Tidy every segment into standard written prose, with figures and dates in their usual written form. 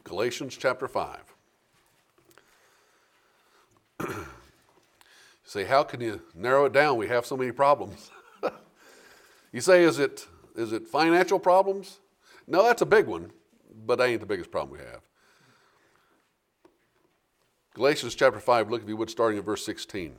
Galatians chapter 5. You say, how can you narrow it down? We have so many problems. You say, is it financial problems? No, that's a big one, but that ain't the biggest problem we have. Galatians chapter 5, look if you would, starting at verse 16.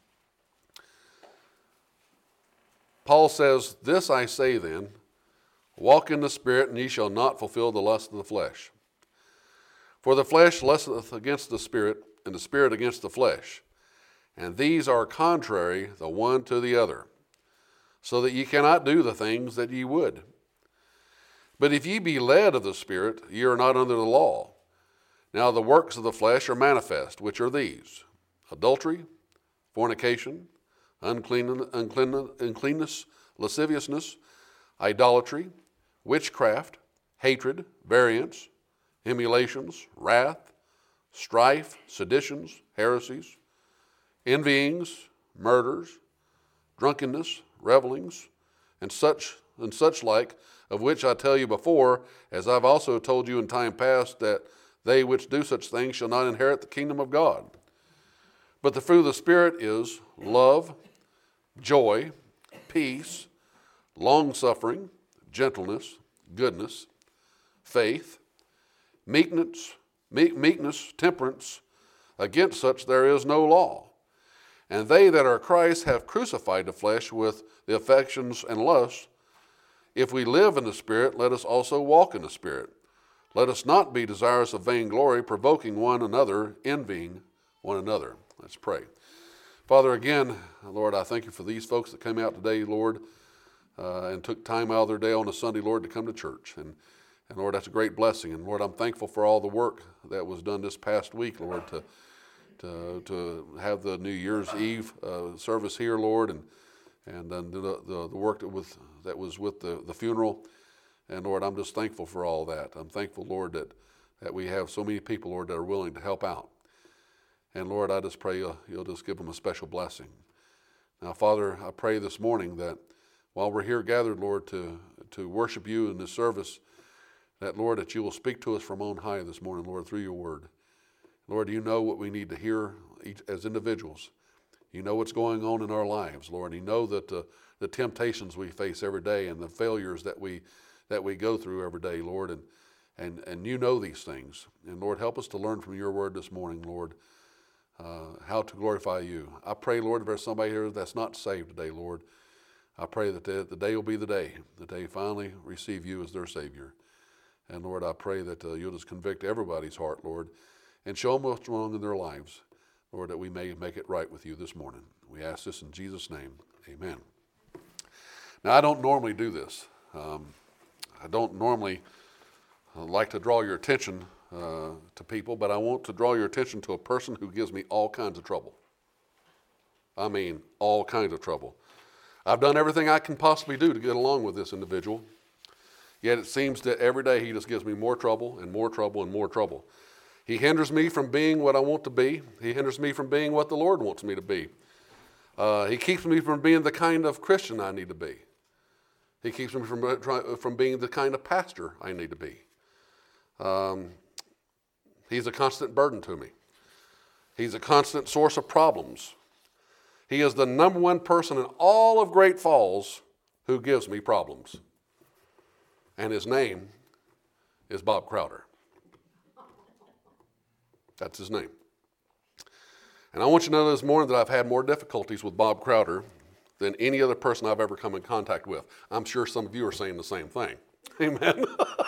Paul says, this I say then, walk in the Spirit, and ye shall not fulfill the lust of the flesh. For the flesh lusteth against the Spirit, and the Spirit against the flesh. And these are contrary the one to the other, so that ye cannot do the things that ye would. But if ye be led of the Spirit, ye are not under the law. Now the works of the flesh are manifest, which are these: adultery, fornication, uncleanness, lasciviousness, idolatry, witchcraft, hatred, variance, emulations, wrath, strife, seditions, heresies, envyings, murders, drunkenness, revelings, and such like, of which I tell you before, as I've also told you in time past, that they which do such things shall not inherit the kingdom of God. But the fruit of the Spirit is love, joy, peace, long-suffering, gentleness, goodness, faith, meekness, temperance. Against such there is no law. And they that are Christ have crucified the flesh with the affections and lusts. If we live in the Spirit, let us also walk in the Spirit. Let us not be desirous of vainglory, provoking one another, envying one another. Let's pray. Father, again, Lord, I thank you for these folks that came out today, Lord, and took time out of their day on a Sunday, Lord, to come to church. And Lord, that's a great blessing. And Lord, I'm thankful for all the work that was done this past week, Lord, to have the New Year's Eve service here, Lord, and then the work that was with the funeral. And Lord, I'm just thankful for all that. I'm thankful, Lord, that we have so many people, Lord, that are willing to help out. And Lord, I just pray you'll just give them a special blessing. Now, Father, I pray this morning that while we're here gathered, Lord, to worship you in this service, that, Lord, that you will speak to us from on high this morning, Lord, through your word. Lord, you know what we need to hear as individuals. You know what's going on in our lives, Lord. You know that the temptations we face every day and the failures that we go through every day, Lord, and you know these things. And Lord, help us to learn from your word this morning, Lord, how to glorify you. I pray, Lord, if there's somebody here that's not saved today, Lord, I pray that the day will be the day that they finally receive you as their Savior. And Lord, I pray that you'll just convict everybody's heart, Lord, and show them what's wrong in their lives, Lord, that we may make it right with you this morning. We ask this in Jesus' name. Amen. Now, I don't normally do this. I don't normally like to draw your attention to people, but I want to draw your attention to a person who gives me all kinds of trouble. I mean, all kinds of trouble. I've done everything I can possibly do to get along with this individual, yet it seems that every day he just gives me more trouble and more trouble and more trouble. He hinders me from being what I want to be. He hinders me from being what the Lord wants me to be. He keeps me from being the kind of Christian I need to be. He keeps me from being the kind of pastor I need to be. He's a constant burden to me. He's a constant source of problems. He is the number one person in all of Great Falls who gives me problems. And his name is Bob Crowder. That's his name. And I want you to know this morning that I've had more difficulties with Bob Crowder than any other person I've ever come in contact with. I'm sure some of you are saying the same thing. Amen.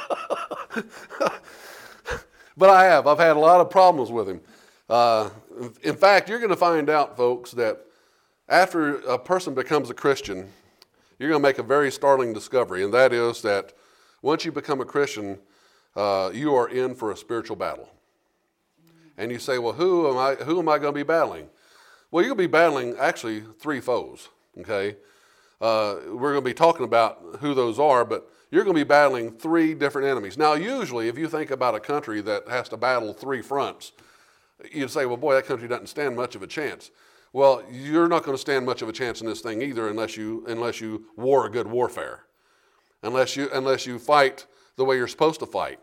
But I've had a lot of problems with him. In fact, you're going to find out, folks, that after a person becomes a Christian, you're going to make a very startling discovery, and that is that once you become a Christian, you are in for a spiritual battle. And you say, well, who am I going to be battling? Well, you're going to be battling actually three foes, okay? We're going to be talking about who those are, but you're going to be battling three different enemies. Now, usually, if you think about a country that has to battle three fronts, you'd say, well, boy, that country doesn't stand much of a chance. Well, you're not going to stand much of a chance in this thing either unless you war a good warfare, unless you fight the way you're supposed to fight.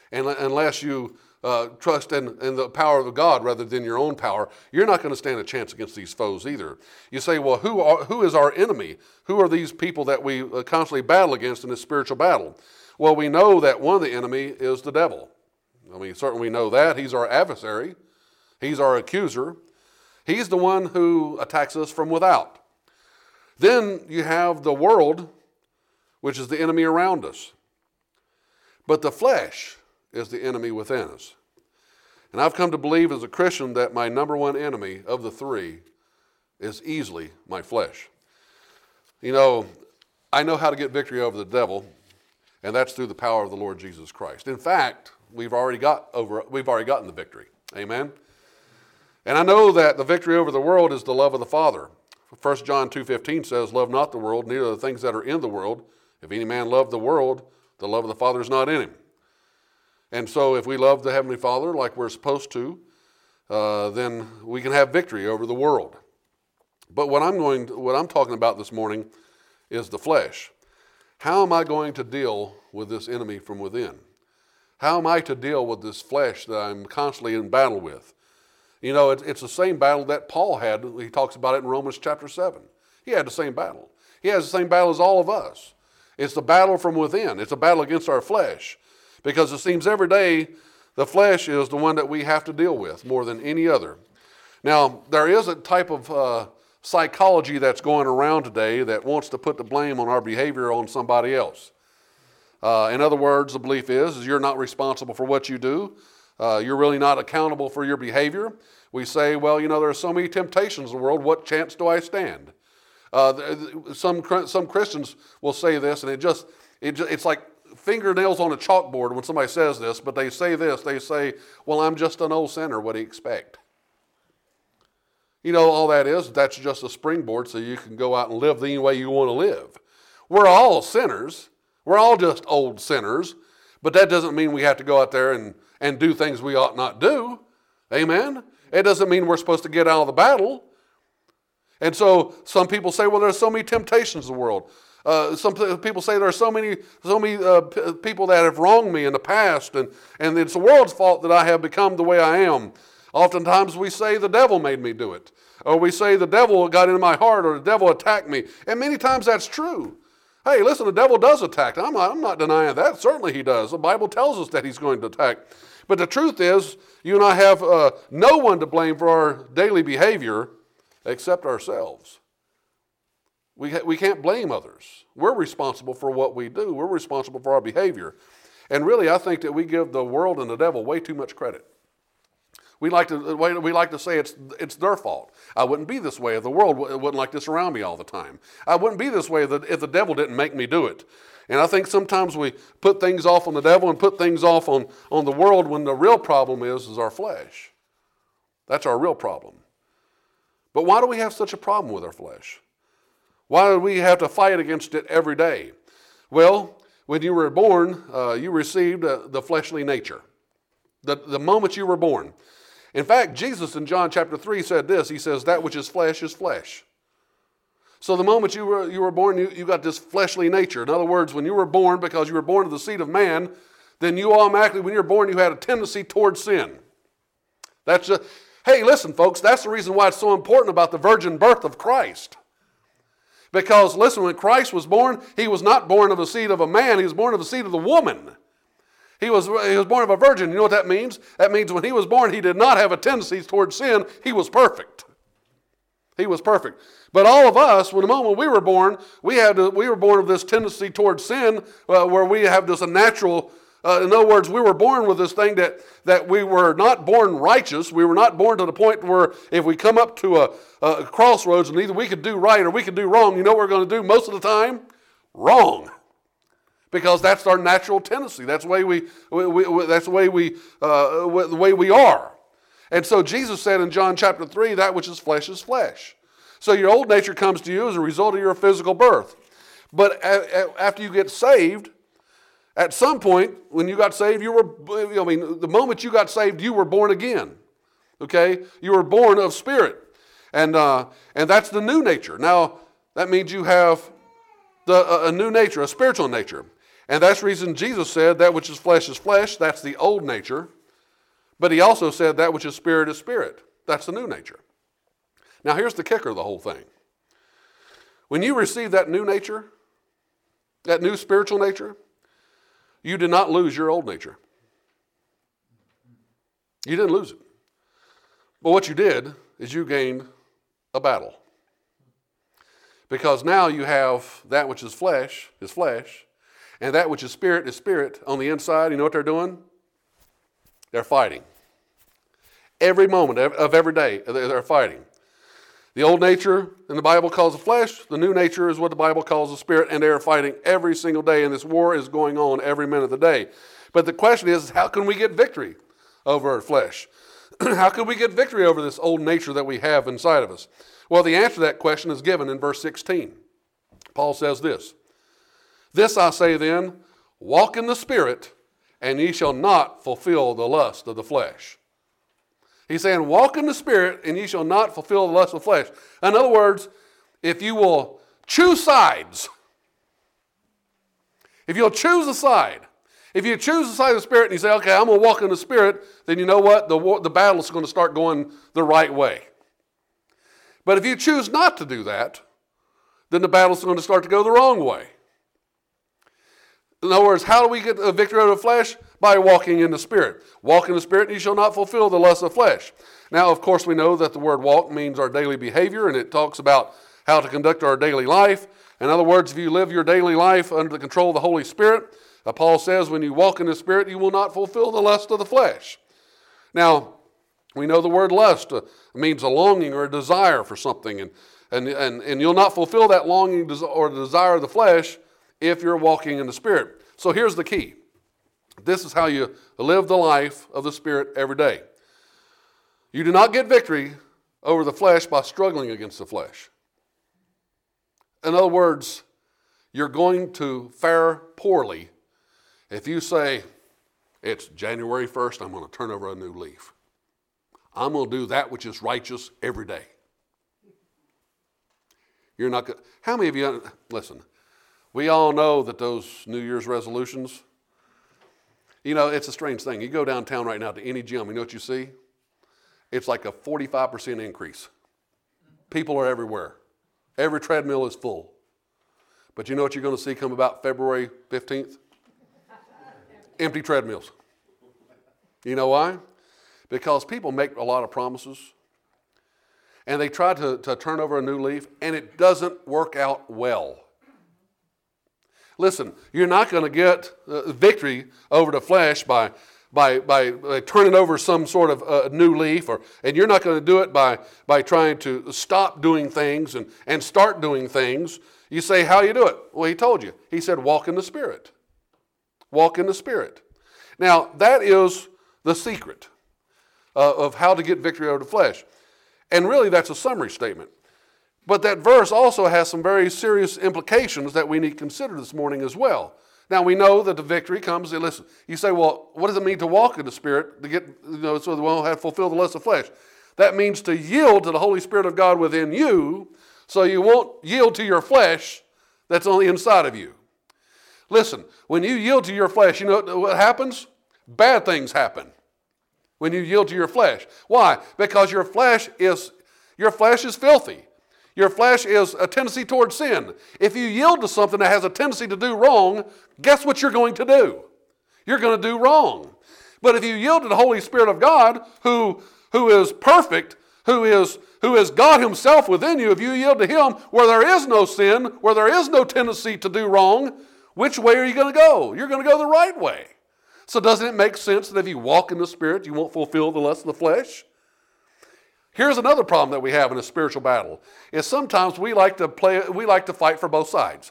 And unless you trust in the power of God rather than your own power, you're not going to stand a chance against these foes either. You say, well, who is our enemy? Who are these people that we constantly battle against in this spiritual battle? Well, we know that one of the enemy is the devil. I mean, certainly we know that. He's our adversary. He's our accuser. He's the one who attacks us from without. Then you have the world, which is the enemy around us. But the flesh is the enemy within us. And I've come to believe as a Christian that my number one enemy of the three is easily my flesh. You know, I know how to get victory over the devil, and that's through the power of the Lord Jesus Christ. In fact, we've already gotten the victory. Amen. And I know that the victory over the world is the love of the Father. 1 John 2:15 says, love not the world, neither the things that are in the world. If any man love the world, the love of the Father is not in him. And so if we love the Heavenly Father like we're supposed to, then we can have victory over the world. But what I'm talking about this morning is the flesh. How am I going to deal with this enemy from within? How am I to deal with this flesh that I'm constantly in battle with? You know, it's the same battle that Paul had. He talks about it in Romans chapter 7. He had the same battle. He has the same battle as all of us. It's the battle from within. It's a battle against our flesh. Because it seems every day the flesh is the one that we have to deal with more than any other. Now, there is a type of psychology that's going around today that wants to put the blame on our behavior on somebody else. In other words, the belief is you're not responsible for what you do. You're really not accountable for your behavior. We say, well, you know, there are so many temptations in the world. What chance do I stand? Some Christians will say this, and it's like fingernails on a chalkboard when somebody says this, but they say this. They say, well, I'm just an old sinner. What do you expect? You know, all that's just a springboard so you can go out and live the way you want to live. We're all sinners. We're all just old sinners, but that doesn't mean we have to go out there and do things we ought not do. Amen? It doesn't mean we're supposed to get out of the battle. And so some people say, well, there's so many temptations in the world. Some people say there are so many people that have wronged me in the past, and it's the world's fault that I have become the way I am. Oftentimes we say the devil made me do it, or we say the devil got into my heart, or the devil attacked me. And many times that's true. Hey, listen, the devil does attack. I'm not denying that. Certainly he does. The Bible tells us that he's going to attack. But the truth is, you and I have no one to blame for our daily behavior except ourselves. We can't blame others. We're responsible for what we do. We're responsible for our behavior. And really, I think that we give the world and the devil way too much credit. We like to say it's their fault. I wouldn't be this way if the world wouldn't like this around me all the time. I wouldn't be this way if the devil didn't make me do it. And I think sometimes we put things off on the devil and put things off on the world when the real problem is our flesh. That's our real problem. But why do we have such a problem with our flesh? Why do we have to fight against it every day? Well, when you were born, you received the fleshly nature. The moment you were born. In fact, Jesus in John chapter 3 said this. He says, that which is flesh is flesh. So the moment you were born, you got this fleshly nature. In other words, when you were born, because you were born of the seed of man, then you automatically, when you're born, you had a tendency towards sin. Hey, listen, folks, that's the reason why it's so important about the virgin birth of Christ. Because, listen, when Christ was born, he was not born of the seed of a man. He was born of the seed of the woman. He was born of a virgin. You know what that means? That means when he was born, he did not have a tendency towards sin. He was perfect. He was perfect. But all of us, when the moment we were born, we were born of this tendency towards sin, where we have this natural. In other words, we were born with this thing that we were not born righteous. We were not born to the point where if we come up to a crossroads and either we could do right or we could do wrong, you know what we're going to do most of the time? Wrong. Because that's our natural tendency. That's the way we are. And so Jesus said in John chapter 3, that which is flesh is flesh. So your old nature comes to you as a result of your physical birth. But after you get saved, at some point when you got saved, the moment you got saved, you were born again. Okay? You were born of spirit. And that's the new nature. Now, that means you have a new nature, a spiritual nature. And that's the reason Jesus said that which is flesh, that's the old nature. But he also said that which is spirit, that's the new nature. Now here's the kicker of the whole thing. When you receive that new nature, that new spiritual nature, you did not lose your old nature. You didn't lose it. But what you did is you gained a battle. Because now you have that which is flesh, and that which is spirit on the inside. You know what they're doing? They're fighting. Every moment of every day, they're fighting. The old nature in the Bible calls the flesh. The new nature is what the Bible calls the spirit, and they're fighting every single day, and this war is going on every minute of the day. But the question is, how can we get victory over our flesh? How can we get victory over this old nature that we have inside of us? Well, the answer to that question is given in verse 16. Paul says this, "This I say then, walk in the Spirit, and ye shall not fulfill the lust of the flesh." He's saying, walk in the Spirit, and ye shall not fulfill the lust of the flesh. In other words, if you will choose sides, if you'll choose a side, if you choose the side of the Spirit and you say, okay, I'm going to walk in the Spirit, then you know what? The battle is going to start going the right way. But if you choose not to do that, then the battle is going to start to go the wrong way. In other words, how do we get a victory over the flesh? By walking in the Spirit. Walk in the Spirit, and you shall not fulfill the lust of the flesh. Now, of course, we know that the word walk means our daily behavior, and it talks about how to conduct our daily life. In other words, if you live your daily life under the control of the Holy Spirit, Paul says when you walk in the Spirit, you will not fulfill the lust of the flesh. Now, we know the word lust means a longing or a desire for something, and you'll not fulfill that longing or desire of the flesh if you're walking in the Spirit. So here's the key. This is how you live the life of the Spirit every day. You do not get victory over the flesh by struggling against the flesh. In other words, you're going to fare poorly if you say, it's January 1st, I'm going to turn over a new leaf. I'm going to do that which is righteous every day. You're not going. How many of you, listen, we all know that those New Year's resolutions, you know, it's a strange thing. You go downtown right now to any gym, you know what you see? It's like a 45% increase. People are everywhere. Every treadmill is full. But you know what you're going to see come about February 15th? Empty treadmills. You know why? Because people make a lot of promises, and they try to turn over a new leaf, and it doesn't work out well. Listen, you're not going to get victory over the flesh by turning over some sort of new leaf, and you're not going to do it by trying to stop doing things and start doing things. You say, how do you do it? Well, he told you. He said, walk in the Spirit. Walk in the Spirit. Now, that is the secret of how to get victory over the flesh. And really, that's a summary statement. But that verse also has some very serious implications that we need to consider this morning as well. Now, we know that the victory comes, listen, you say, well, what does it mean to walk in the Spirit to get, so that we won't have to fulfill the lust of flesh? That means to yield to the Holy Spirit of God within you, so you won't yield to your flesh that's on the inside of you. Listen, when you yield to your flesh, you know what happens? Bad things happen when you yield to your flesh. Why? Because your flesh is filthy. Your flesh is a tendency towards sin. If you yield to something that has a tendency to do wrong, guess what you're going to do? You're going to do wrong. But if you yield to the Holy Spirit of God, who is perfect, who is God Himself within you, if you yield to Him where there is no sin, where there is no tendency to do wrong, which way are you going to go? You're going to go the right way. So doesn't it make sense that if you walk in the Spirit, you won't fulfill the lust of the flesh? Here's another problem that we have in a spiritual battle, is sometimes we like to fight for both sides.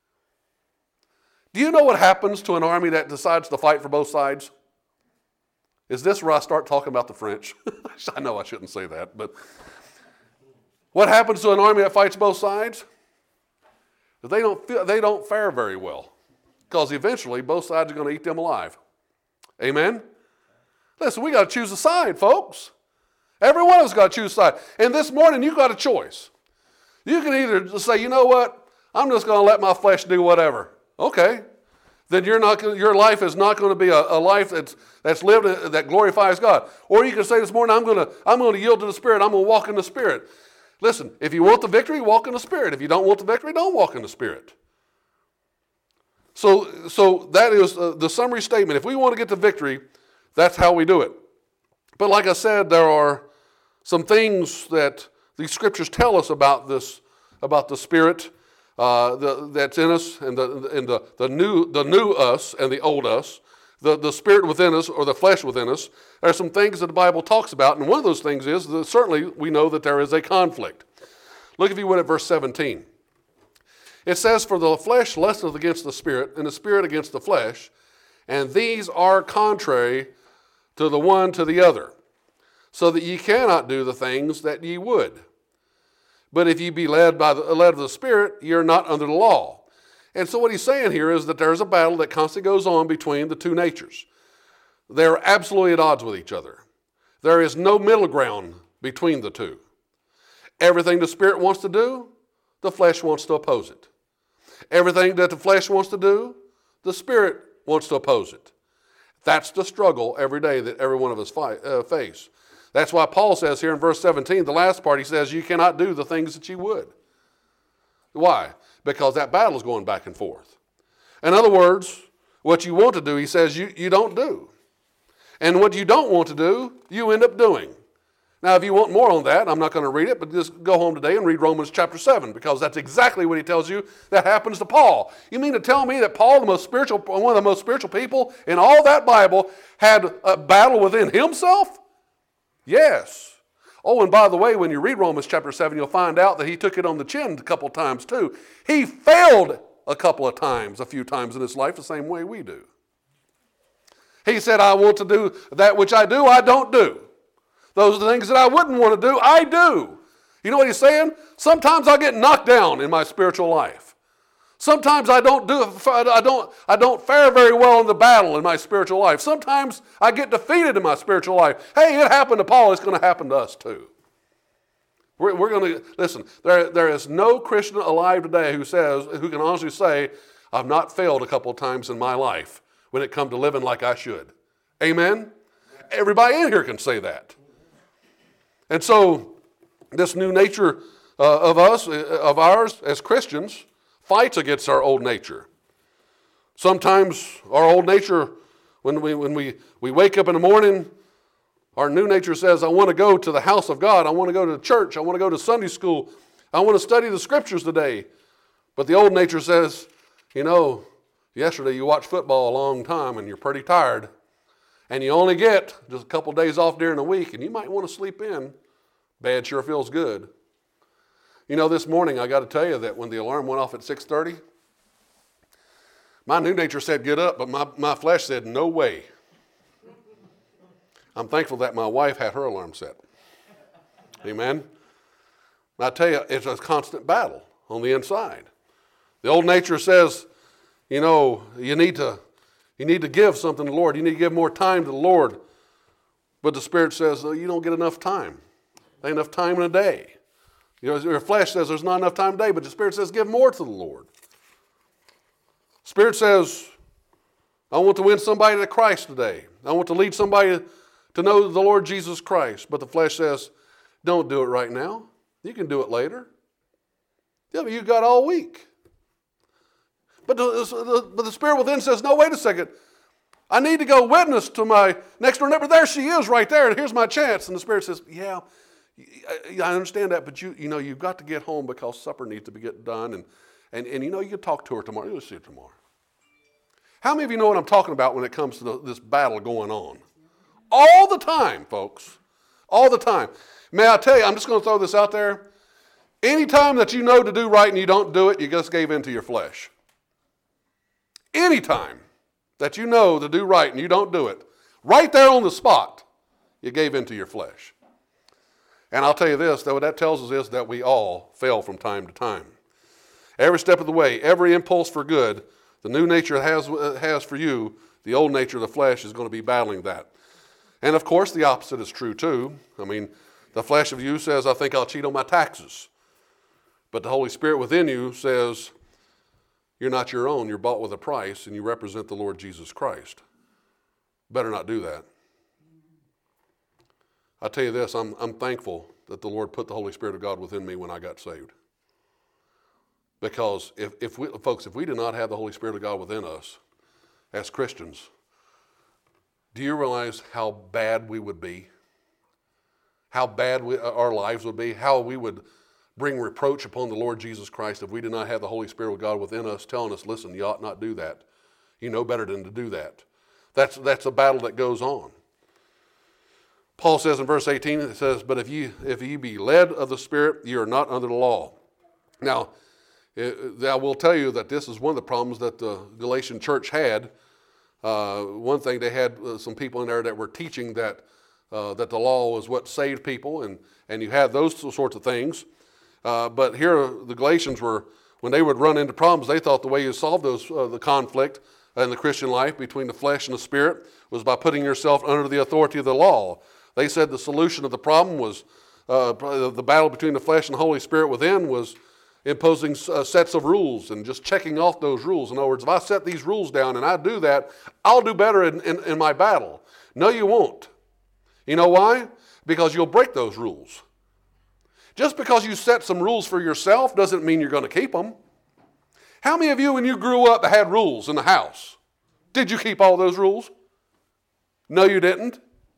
Do you know what happens to an army that decides to fight for both sides? Is this where I start talking about the French? I know I shouldn't say that, but what happens to an army that fights both sides? They don't fare very well, because eventually both sides are going to eat them alive. Amen? Listen, we got to choose a side, folks. Every one of us got to choose a side. And this morning, you got a choice. You can either say, you know what, I'm just going to let my flesh do whatever. Okay. then your life is not going to be a life that's lived that glorifies God. Or you can say this morning, I'm going to yield to the Spirit. I'm going to walk in the Spirit. Listen, if you want the victory, walk in the Spirit. If you don't want the victory, don't walk in the Spirit. So that is the summary statement. If we want to get the victory, that's how we do it. But like I said, there are some things that these scriptures tell us about the Spirit that's in us, and the new us and the old us, the Spirit within us or the flesh within us. There are some things that the Bible talks about, and one of those things is that certainly we know that there is a conflict. Look, if you would, at verse 17. It says, "For the flesh lusteth against the Spirit, and the Spirit against the flesh, and these are contrary to the one to the other, so that ye cannot do the things that ye would. But if ye be led of the Spirit, ye are not under the law." And so what he's saying here is that there's a battle that constantly goes on between the two natures. They're absolutely at odds with each other. There is no middle ground between the two. Everything the Spirit wants to do, the flesh wants to oppose it. Everything that the flesh wants to do, the Spirit wants to oppose it. That's the struggle every day that every one of us face. That's why Paul says here in verse 17, the last part, he says, "You cannot do the things that you would." Why? Because that battle is going back and forth. In other words, what you want to do, he says, you don't do. And what you don't want to do, you end up doing. Now, if you want more on that, I'm not going to read it, but just go home today and read Romans chapter 7, because that's exactly what he tells you that happens to Paul. You mean to tell me that Paul, one of the most spiritual people in all that Bible, had a battle within himself? Yes. Oh, and by the way, when you read Romans chapter 7, you'll find out that he took it on the chin a couple of times too. He failed a few times in his life, the same way we do. He said, "I want to do that which I do, I don't do. Those are the things that I wouldn't want to do, I do." You know what he's saying? Sometimes I get knocked down in my spiritual life. Sometimes I don't fare very well in the battle in my spiritual life. Sometimes I get defeated in my spiritual life. Hey, it happened to Paul. It's going to happen to us too. We're going to listen. There is no Christian alive today who can honestly say, "I've not failed a couple of times in my life when it comes to living like I should." Amen. Everybody in here can say that. And so, this new nature of ours as Christians, fights against our old nature. Sometimes our old nature, when we wake up in the morning, our new nature says, "I want to go to the house of God. I want to go to church. I want to go to Sunday school. I want to study the scriptures today." But the old nature says, yesterday you watched football a long time and you're pretty tired. And you only get just a couple days off during the week, and you might want to sleep in. Bed sure feels good. This morning I got to tell you that when the alarm went off at 6:30, my new nature said get up, but my flesh said no way. I'm thankful that my wife had her alarm set. Amen. I tell you, it's a constant battle on the inside. The old nature says, you need to give something to the Lord. You need to give more time to the Lord. But the Spirit says, you don't get enough time. There ain't enough time in a day. Your flesh says there's not enough time today, but the Spirit says give more to the Lord. Spirit says, I want to win somebody to Christ today. I want to lead somebody to know the Lord Jesus Christ. But the flesh says, don't do it right now. You can do it later. Yeah, but you've got all week. But the Spirit within says, no, wait a second. I need to go witness to my next door neighbor. There she is right there, and here's my chance. And the Spirit says, yeah, I understand that, but you've got to get home because supper needs to be getting done. And you can talk to her tomorrow. You'll see her tomorrow. How many of you know what I'm talking about when it comes to this battle going on? All the time, folks. All the time. May I tell you, I'm just going to throw this out there. Anytime that you know to do right and you don't do it, you just gave in to your flesh. Anytime that you know to do right and you don't do it, right there on the spot, you gave in to your flesh. And I'll tell you this, that what that tells us is that we all fail from time to time. Every step of the way, every impulse for good, the new nature has for you, the old nature of the flesh is going to be battling that. And of course, the opposite is true too. I mean, the flesh of you says, I think I'll cheat on my taxes. But the Holy Spirit within you says, You're not your own. You're bought with a price, and you represent the Lord Jesus Christ. Better not do that. I tell you this, I'm thankful that the Lord put the Holy Spirit of God within me when I got saved. Because if we did not have the Holy Spirit of God within us as Christians, do you realize how bad we would be? How bad our lives would be? How we would bring reproach upon the Lord Jesus Christ if we did not have the Holy Spirit of God within us telling us, listen, you ought not do that. You know better than to do that. That's a battle that goes on. Paul says in verse 18, it says, but if ye be led of the Spirit, ye are not under the law. Now, I will tell you that this is one of the problems that the Galatian church had. One thing, they had some people in there that were teaching that the law was what saved people, and you had those sorts of things. But here the Galatians were, when they would run into problems, they thought the way you solved the conflict in the Christian life between the flesh and the spirit was by putting yourself under the authority of the law. They said the solution of the problem was the battle between the flesh and the Holy Spirit within was imposing sets of rules and just checking off those rules. In other words, if I set these rules down and I do that, I'll do better in my battle. No, you won't. You know why? Because you'll break those rules. Just because you set some rules for yourself doesn't mean you're going to keep them. How many of you, when you grew up, had rules in the house? Did you keep all those rules? No, you didn't.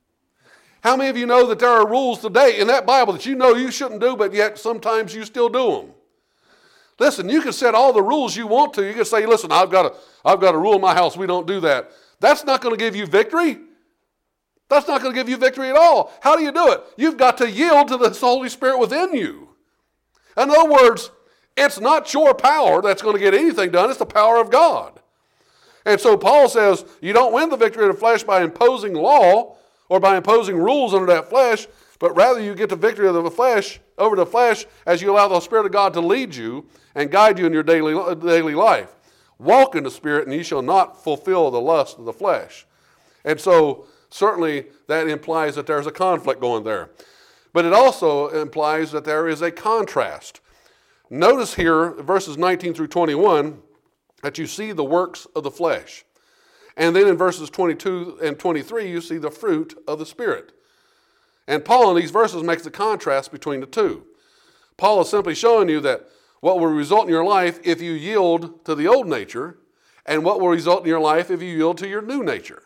How many of you know that there are rules today in that Bible that you know you shouldn't do, but yet sometimes you still do them? Listen, you can set all the rules you want to. You can say, listen, I've got a rule in my house, we don't do that. That's not going to give you victory. That's not going to give you victory at all. How do you do it? You've got to yield to the Holy Spirit within you. In other words, it's not your power that's going to get anything done. It's the power of God. And so Paul says you don't win the victory of the flesh by imposing law or by imposing rules under that flesh, but rather you get the victory of the flesh over the flesh as you allow the Spirit of God to lead you and guide you in your daily life. Walk in the Spirit, and ye shall not fulfill the lust of the flesh. And so certainly that implies that there's a conflict going there. But it also implies that there is a contrast. Notice here, verses 19 through 21, that you see the works of the flesh. And then in verses 22 and 23, you see the fruit of the Spirit. And Paul in these verses makes the contrast between the two. Paul is simply showing you that what will result in your life if you yield to the old nature, and what will result in your life if you yield to your new nature.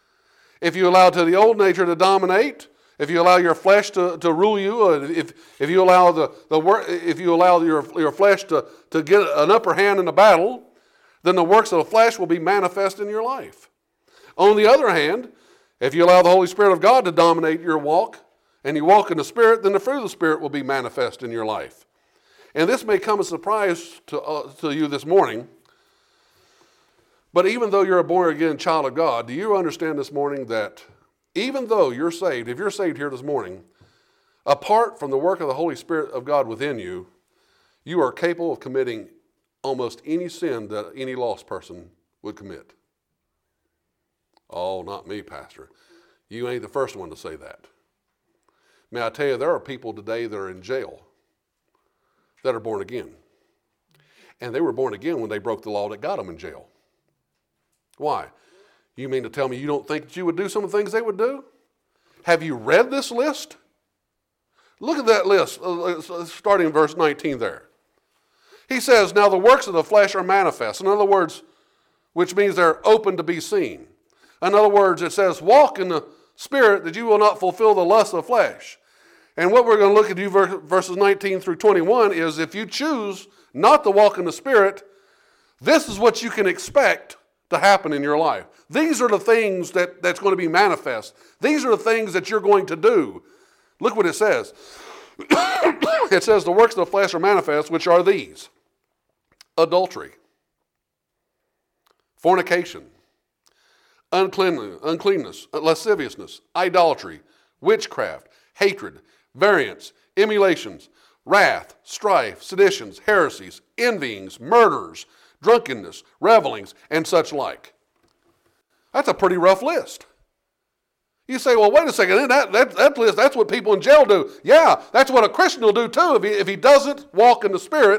If you allow to the old nature to dominate, if you allow your flesh to rule you, if you allow your flesh to get an upper hand in the battle, then the works of the flesh will be manifest in your life. On the other hand, if you allow the Holy Spirit of God to dominate your walk, and you walk in the Spirit, then the fruit of the Spirit will be manifest in your life. And this may come as a surprise to you this morning, but even though you're a born-again child of God, do you understand this morning that even though you're saved, if you're saved here this morning, apart from the work of the Holy Spirit of God within you, you are capable of committing almost any sin that any lost person would commit. Oh, not me, Pastor. You ain't the first one to say that. May I tell you, there are people today that are in jail that are born again. And they were born again when they broke the law that got them in jail. Why? You mean to tell me you don't think that you would do some of the things they would do? Have you read this list? Look at that list, starting in verse 19 there. He says, now the works of the flesh are manifest. In other words, which means they're open to be seen. In other words, it says, walk in the Spirit that you will not fulfill the lust of the flesh. And what we're going to look at verses 19 through 21 is if you choose not to walk in the Spirit, this is what you can expect to happen in your life. These are the things that's going to be manifest. These are the things that you're going to do. Look what it says. It says the works of the flesh are manifest, which are these: adultery, fornication, uncleanness, lasciviousness, idolatry, witchcraft, hatred, variance, emulations, wrath, strife, seditions, heresies, envyings, murders, drunkenness, revelings, and such like. That's a pretty rough list. You say, well, wait a second, that list, that's what people in jail do. Yeah, that's what a Christian will do too. If he doesn't walk in the Spirit,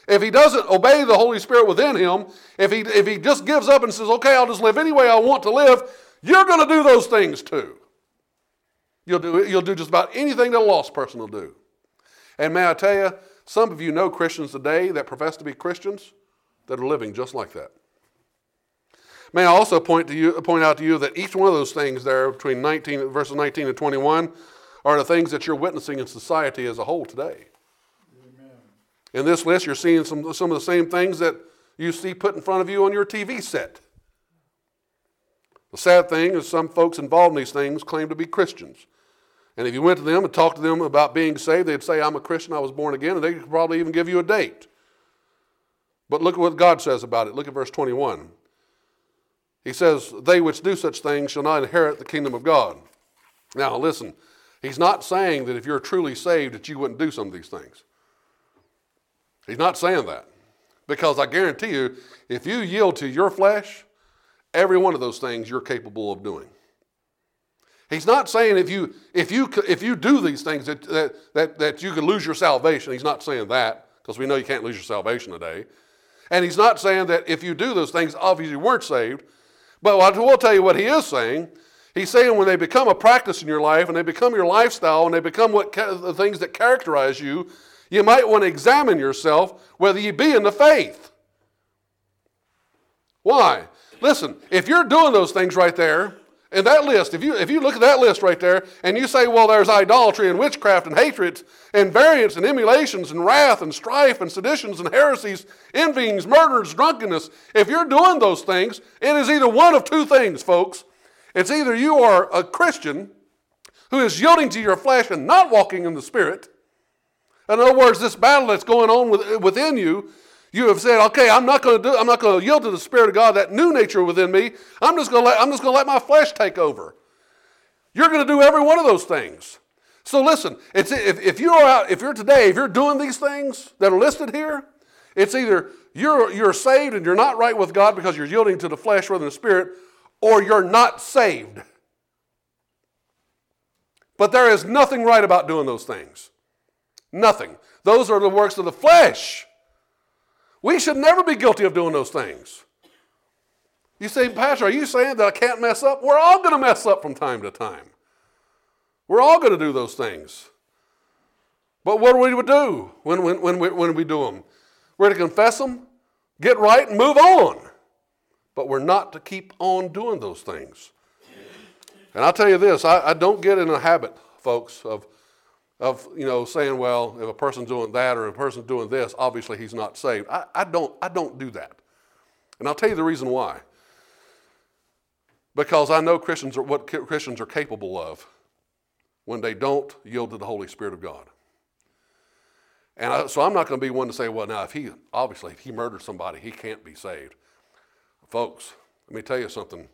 if he doesn't obey the Holy Spirit within him, if he just gives up and says, okay, I'll just live any way I want to live, you're going to do those things too. You'll do just about anything that a lost person will do. And may I tell you, some of you know Christians today that profess to be Christians that are living just like that. May I also point out to you that each one of those things there between verses 19 and 21 are the things that you're witnessing in society as a whole today. Amen. In this list, you're seeing some of the same things that you see put in front of you on your TV set. The sad thing is some folks involved in these things claim to be Christians. And if you went to them and talked to them about being saved, they'd say, I'm a Christian, I was born again, and they could probably even give you a date. But look at what God says about it. Look at verse 21. He says, they which do such things shall not inherit the kingdom of God. Now listen, he's not saying that if you're truly saved that you wouldn't do some of these things. He's not saying that. Because I guarantee you, if you yield to your flesh, every one of those things you're capable of doing. He's not saying if you do these things that you could lose your salvation. He's not saying that, because we know you can't lose your salvation today. And he's not saying that if you do those things, obviously you weren't saved. But I will tell you what he is saying. He's saying when they become a practice in your life, and they become your lifestyle, and they become the things that characterize you, you might want to examine yourself whether you be in the faith. Why? Listen, if you're doing those things right there, in that list, if you look at that list right there, and you say, well, there's idolatry and witchcraft and hatred and variance and emulations and wrath and strife and seditions and heresies, envyings, murders, drunkenness, if you're doing those things, it is either one of two things, folks. It's either you are a Christian who is yielding to your flesh and not walking in the Spirit. In other words, this battle that's going on within you, you have said, okay, I'm not going to yield to the Spirit of God, that new nature within me. I'm just going to let my flesh take over. You're going to do every one of those things. So listen, if you're doing these things that are listed here, it's either you're saved and you're not right with God because you're yielding to the flesh rather than the Spirit, or you're not saved. But there is nothing right about doing those things. Nothing. Those are the works of the flesh. We should never be guilty of doing those things. You say, Pastor, are you saying that I can't mess up? We're all going to mess up from time to time. We're all going to do those things. But what do we do when we do them? We're to confess them, get right, and move on. But we're not to keep on doing those things. And I'll tell you this, I don't get in a habit, folks, of saying, well, if a person's doing that or a person's doing this, obviously he's not saved. I don't do that. And I'll tell you the reason why. Because I know what Christians are capable of when they don't yield to the Holy Spirit of God. And so I'm not going to be one to say, well, now if he murdered somebody, he can't be saved. Folks, let me tell you something.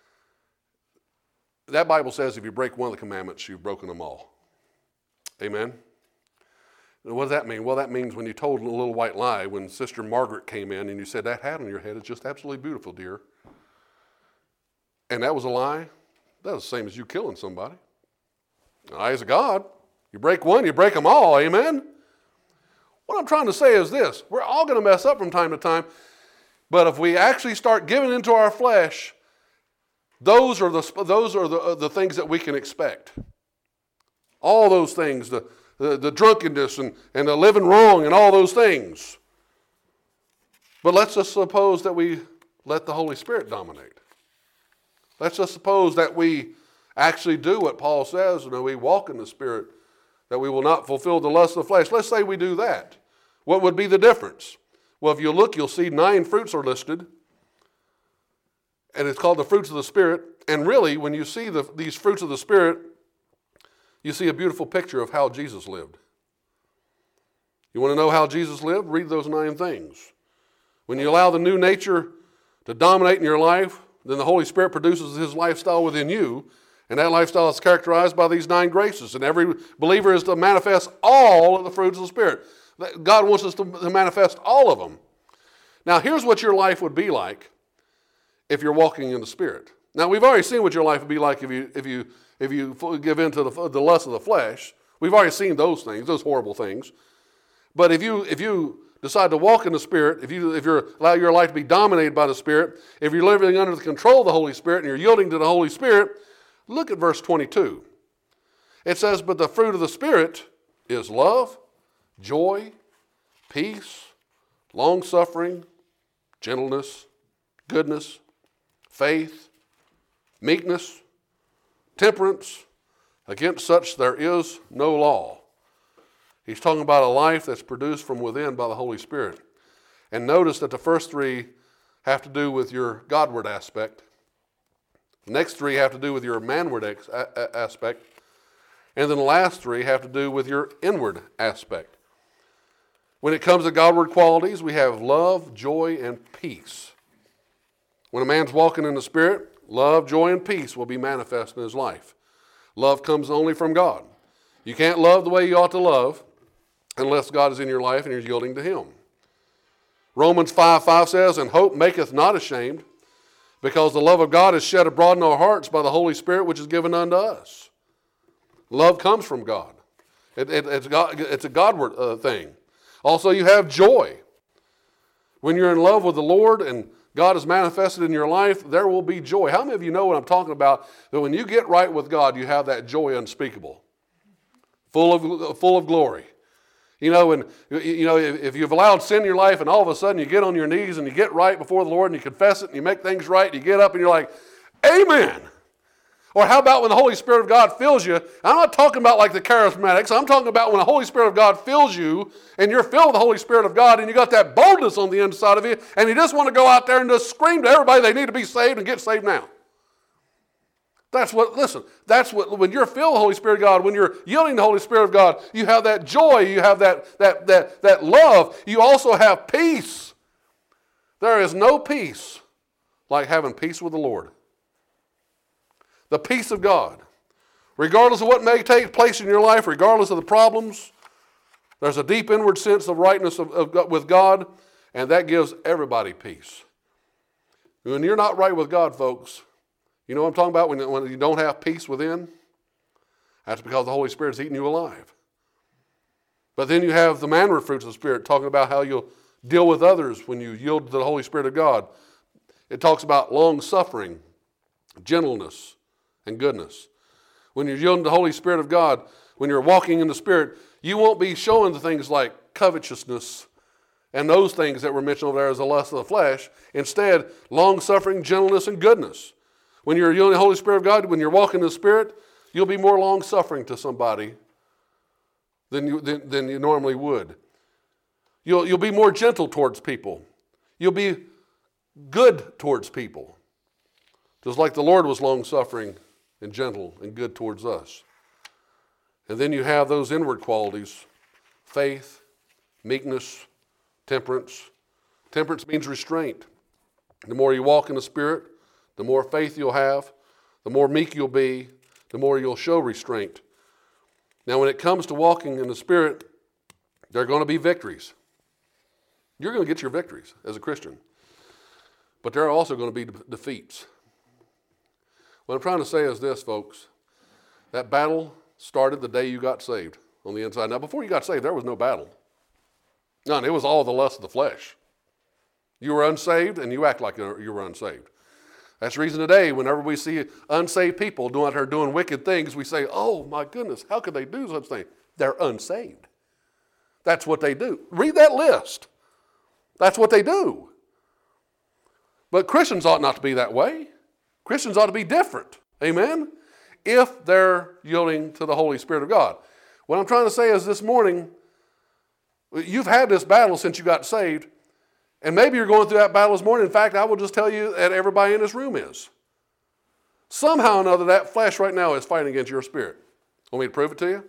That Bible says if you break one of the commandments, you've broken them all. Amen? And what does that mean? Well, that means when you told a little white lie, when Sister Margaret came in and you said, that hat on your head is just absolutely beautiful, dear. And that was a lie. That was the same as you killing somebody. In the eyes of God, you break one, you break them all. Amen? What I'm trying to say is this. We're all going to mess up from time to time. But if we actually start giving into our flesh, those are the things that we can expect. All those things, the drunkenness and the living wrong and all those things. But let's just suppose that we let the Holy Spirit dominate. Let's just suppose that we actually do what Paul says, and that we walk in the Spirit, that we will not fulfill the lust of the flesh. Let's say we do that. What would be the difference? Well, if you look, you'll see 9 fruits are listed. And it's called the fruits of the Spirit. And really, when you see these fruits of the Spirit, you see a beautiful picture of how Jesus lived. You want to know how Jesus lived? Read those 9 things. When you allow the new nature to dominate in your life, then the Holy Spirit produces His lifestyle within you. And that lifestyle is characterized by these 9 graces. And every believer is to manifest all of the fruits of the Spirit. God wants us to manifest all of them. Now, here's what your life would be like if you're walking in the Spirit. Now, we've already seen what your life would be like if you give in to the lust of the flesh. We've already seen those things, those horrible things. But if you decide to walk in the Spirit, if you allow your life to be dominated by the Spirit, if you're living under the control of the Holy Spirit and you're yielding to the Holy Spirit, look at verse 22. It says, but the fruit of the Spirit is love, joy, peace, long-suffering, gentleness, goodness, faith, meekness, temperance. Against such there is no law. He's talking about a life that's produced from within by the Holy Spirit. And notice that the first three have to do with your Godward aspect. The next three have to do with your manward aspect. And then the last three have to do with your inward aspect. When it comes to Godward qualities, we have love, joy, and peace. When a man's walking in the Spirit, love, joy, and peace will be manifest in his life. Love comes only from God. You can't love the way you ought to love unless God is in your life and you're yielding to Him. Romans 5:5 says, and hope maketh not ashamed, because the love of God is shed abroad in our hearts by the Holy Spirit which is given unto us. Love comes from God. It's a Godward thing. Also, you have joy. When you're in love with the Lord and God is manifested in your life, there will be joy. How many of you know what I'm talking about? That when you get right with God, you have that joy unspeakable, full of glory. You know, and if you've allowed sin in your life and all of a sudden you get on your knees and you get right before the Lord and you confess it and you make things right, and you get up and you're like, amen. Or how about when the Holy Spirit of God fills you? I'm not talking about like the charismatics. I'm talking about when the Holy Spirit of God fills you and you're filled with the Holy Spirit of God and you got that boldness on the inside of you and you just want to go out there and just scream to everybody they need to be saved and get saved now. That's what, when you're filled with the Holy Spirit of God, when you're yielding to the Holy Spirit of God, you have that joy, you have that love, you also have peace. There is no peace like having peace with the Lord. The peace of God. Regardless of what may take place in your life, regardless of the problems, there's a deep inward sense of rightness with God, and that gives everybody peace. When you're not right with God, folks, you know what I'm talking about when you don't have peace within? That's because the Holy Spirit's eating you alive. But then you have the manward fruits of the Spirit, talking about how you'll deal with others when you yield to the Holy Spirit of God. It talks about long-suffering, gentleness, and goodness. When you're yielding to the Holy Spirit of God, when you're walking in the Spirit, you won't be showing the things like covetousness and those things that were mentioned over there as the lust of the flesh. Instead, long-suffering, gentleness, and goodness. When you're yielding to the Holy Spirit of God, when you're walking in the Spirit, you'll be more long-suffering to somebody than you normally would. You'll be more gentle towards people. You'll be good towards people. Just like the Lord was long-suffering and gentle and good towards us. And then you have those inward qualities, faith, meekness, temperance. Temperance means restraint. The more you walk in the Spirit, the more faith you'll have, the more meek you'll be, the more you'll show restraint. Now, when it comes to walking in the Spirit, there are going to be victories. You're going to get your victories as a Christian. But there are also going to be defeats. What I'm trying to say is this, folks. That battle started the day you got saved on the inside. Now, before you got saved, there was no battle. None. It was all the lust of the flesh. You were unsaved, and you act like you were unsaved. That's the reason today, whenever we see unsaved people doing wicked things, we say, oh, my goodness, how could they do such things? They're unsaved. That's what they do. Read that list. That's what they do. But Christians ought not to be that way. Christians ought to be different. Amen? If they're yielding to the Holy Spirit of God. What I'm trying to say is this morning, you've had this battle since you got saved, and maybe you're going through that battle this morning. In fact, I will just tell you that everybody in this room is. Somehow or another, that flesh right now is fighting against your spirit. Want me to prove it to you?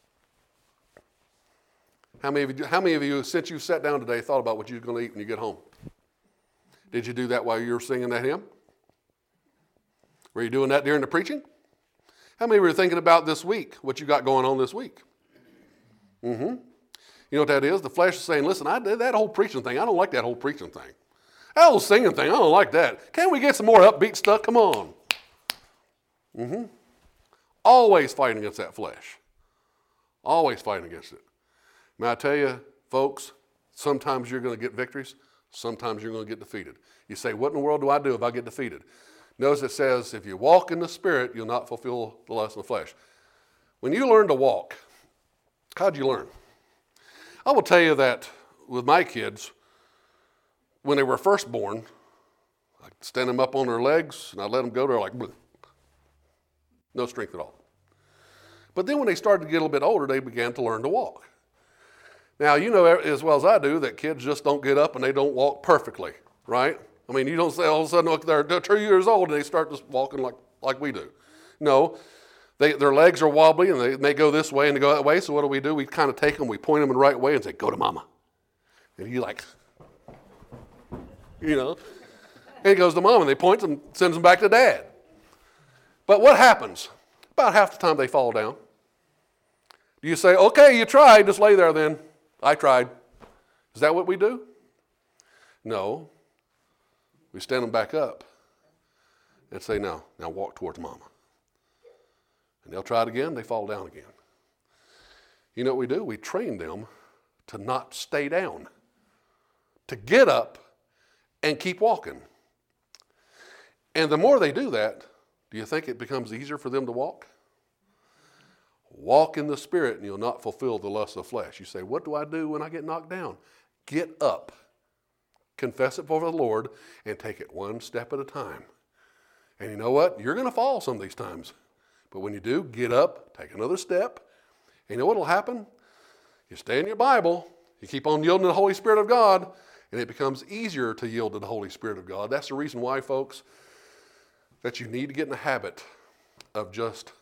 How many of you, since you sat down today, thought about what you're going to eat when you get home? Did you do that while you were singing that hymn? Were you doing that during the preaching? How many were thinking about this week, what you got going on this week? You know what that is? The flesh is saying, listen, I did that whole preaching thing. I don't like that whole preaching thing. That whole singing thing, I don't like that. Can't we get some more upbeat stuff? Come on. Always fighting against that flesh. Always fighting against it. May I tell you, folks, Sometimes you're going to get victories. Sometimes you're going to get defeated. You say, what in the world do I do if I get defeated? Notice it says, if you walk in the Spirit, you'll not fulfill the lust of the flesh. When you learn to walk, how'd you learn? I will tell you that with my kids, when they were first born, I'd stand them up on their legs and I'd let them go. They're like, bleh. No strength at all. But then when they started to get a little bit older, they began to learn to walk. Now, you know as well as I do that kids just don't get up and they don't walk perfectly, right? I mean, you don't say all of a sudden, look, they're 2 years old and they start just walking like we do. No, their legs are wobbly and they may go this way and they go that way. So what do? We kind of take them, we point them in the right way and say, go to mama. And he like, you know, and he goes to mom and they point and sends them back to dad. But what happens? About half the time they fall down. Do you say, okay, you tried, just lay there then. I tried. Is that what we do? No. We stand them back up and say, now walk towards mama. And they'll try it again, they fall down again. You know what we do? We train them to not stay down, to get up and keep walking. And the more they do that, do you think it becomes easier for them to walk? Walk in the Spirit and you'll not fulfill the lust of the flesh. You say, what do I do when I get knocked down? Get up. Confess it before the Lord and take it one step at a time. And you know what? You're going to fall some of these times. But when you do, get up, take another step. And you know what will happen? You stay in your Bible, you keep on yielding to the Holy Spirit of God, and it becomes easier to yield to the Holy Spirit of God. That's the reason why, folks, that you need to get in the habit of just,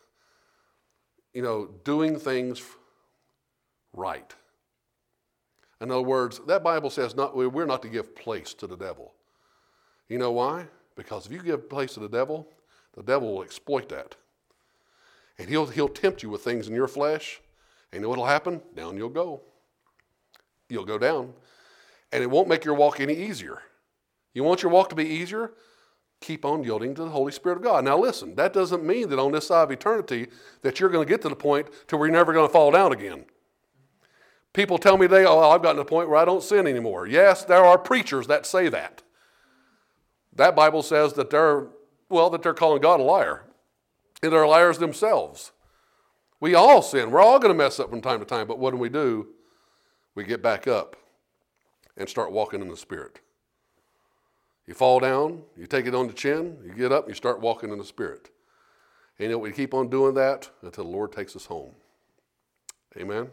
doing things right. In other words, that Bible says we're not to give place to the devil. You know why? Because if you give place to the devil will exploit that. And he'll tempt you with things in your flesh. And you know what'll happen? Down you'll go. You'll go down. And it won't make your walk any easier. You want your walk to be easier? Keep on yielding to the Holy Spirit of God. Now listen, that doesn't mean that on this side of eternity that you're going to get to the point to where you're never going to fall down again. People tell me I've gotten to the point where I don't sin anymore. Yes, there are preachers that say that. That Bible says that they're calling God a liar. And they're liars themselves. We all sin. We're all going to mess up from time to time. But what do? We get back up and start walking in the Spirit. You fall down, you take it on the chin, you get up, you start walking in the Spirit. And we keep on doing that until the Lord takes us home. Amen?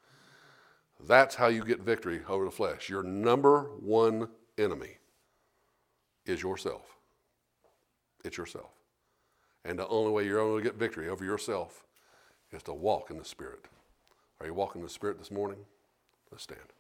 That's how you get victory over the flesh. Your number one enemy is yourself. It's yourself. And the only way you're going to get victory over yourself is to walk in the Spirit. Are you walking in the Spirit this morning? Let's stand.